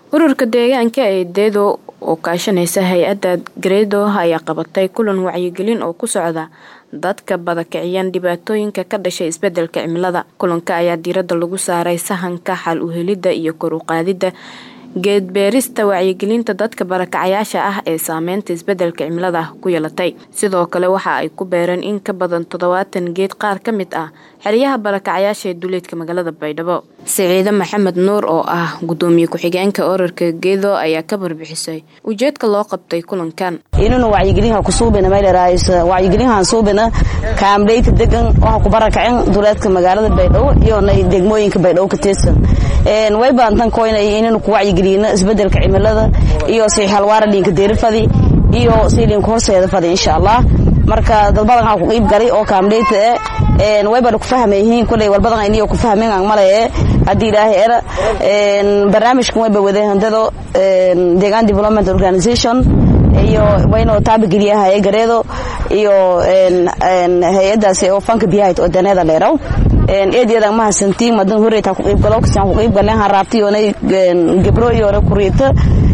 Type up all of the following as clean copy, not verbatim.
ururka deegaanka ee Deedo oo kaashanaysa hay'adda Greedo ayaa qabatay kulan wacyigelin oo ku socda dadka badakiciyaan dhibaatooyinka ka dhashay isbedelka cimilada. Kulanka ayaa diiradda lagu saaray sahanka xal u helidda iyo kor u qaadida geed beerista wacyigelinta dadka barakacayaasha ah ee saameynta isbedelka cimilada ku yeelatay. Sidoo kale waxa ay ku beereen in ka badan 70 geed qaar ka mid ah xeryaha barakacayaasha ee duleedka magaalada Baydhabo. Saciid Maxamed Nuur oo ah gudoomiye ku-xigeenka ururka Geedo ayaa ka barbixisay ujeedka loo qabtay kulankan. inuu wacyigelin ku suubina meel raayis wacyigelin aan suubina kaamdeyta degan oo ku barakacin duleedka magaalada Baydhabo iyo degmooyinka Baydhabo ka tirsan way baantan koonay inuu ku wacyigelino isbedelka cimilada iyo si xal waara dhinka deerfadi iyo sidii horseeda fadi insha Allah marka dad badan waxa ku qeyb galay oo kaamdeyta way baan ku fahmayeen kulay wal badan inay ku fahmeen aan malay hadii ilaahay era barnaamijku way bawadeen handado deegaan development organization iyo wayno taabigiliyaha Greedo iyo hay'adaas oo fanka biyaha oo daneeda leerow eedyada ma hasantiin madan horeeyta ku qeyb galo ku qeyb galeen raabti oo gabro iyo kuriita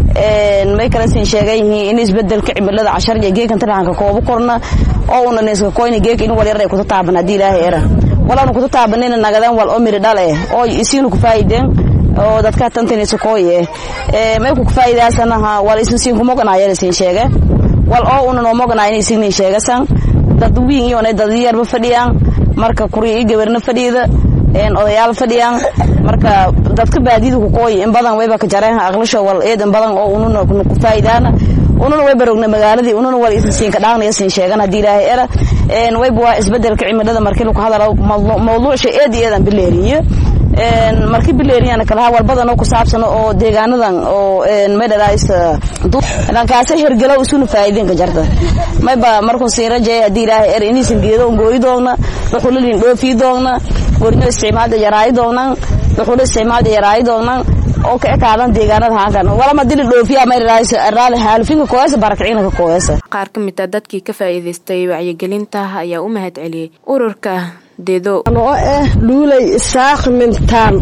may kala siin sheegay in isbedelka cimilada 10 geekan taraanka koob korna oo una neeska koyn geek in wali yaray ku taaban hadii ilaahay era walaanu ku taabanina nagadan wal omir dhale oo isiinu ku faa'iideen oo dadka tantanaysa kooye may ku faa'iidaasanaha wal isin ku moganayay siin sheegay wal oo una no moganayay siin sheegasan dad wiin iyo dad yarba fadhiyaan marka kuriyo gabarna fadhiyada odayaal fadhiyaan marka dadka baadidu ku qooy in badan wayba ka jareen aqlasho wal eedan badan oo ununa ku faa'iidana ununa way barogna magaaladii ununa wal isin ka dhaanaya siin sheegan hadii ilaahay era wayba waa isbedelka cimilada markii lagu hadalo mawduuc eedan bileeriyo markii bileeriyana kala wal badan oo ku saabsan oo deegaanadan oo meedalays dhankaas hirgalo usuna faa'iideen ka jarta mayba markuu sii rajay hadii ilaahay er inaysan geedo gooy doona wuxuu leeyahay dhoofi doona warno isticmaalada yaraay doona wuxuu isticmaalada yaraay doona oo ka kaadan deegaanada haagan wala ma dili dhoofiya meedalays raali xaalfinka kooyas barakicina ka kooyas qaar ka mid ah dadkii ka faa'iideystay wacyigelinta ayaa u mahad celiyay ururka Deedo oo luulay isaaq mintaan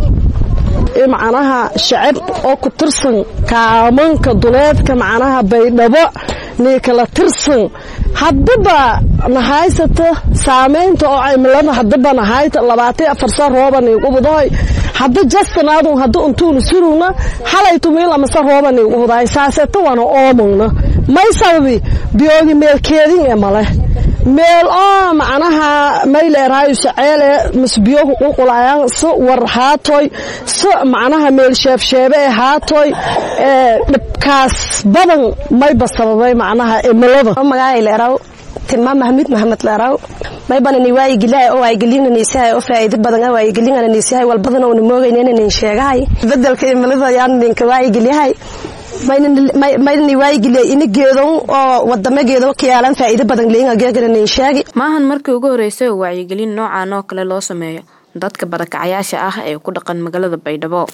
macnaha shacab oo ku tirsan kaamanka duleedka macnaha Baydhabo ni kala tirsan hadaba nahaysata saameynta oo cimilada hadaba nahayta 24 rooban ugu buday hadda jastanaadu hadda intuu suruna xalaytu meel ama rooban ugu buday saaseeto wana oomuna may sababi biyoogi meelkeedin ee male meel oo macnaha meel raayis ceele masbiyo qulqulayaan soo war haatoy soo macnaha meel sheebsheebe haatoy dhibkaas badan may basabay macnaha cimilada magaalada leeraw tilmaam Maxamed leeraw may banani way gilay oo ay gelinaysaa oo faa'iido badan oo ay gelinaysaa wal badan oo moogayeen inay sheegay bedelka cimilada yaan ninka way gilay mayni way gilay in geedo oo wadamageedo kiyaalan faa'iido badan leeyahay geegaranay sheegi maahan markii ugu horeysay wacyigelin noocan oo kale loo sameeyo dadka barakacayaasha ah ee ku dhaqan magaalada Baydhabo.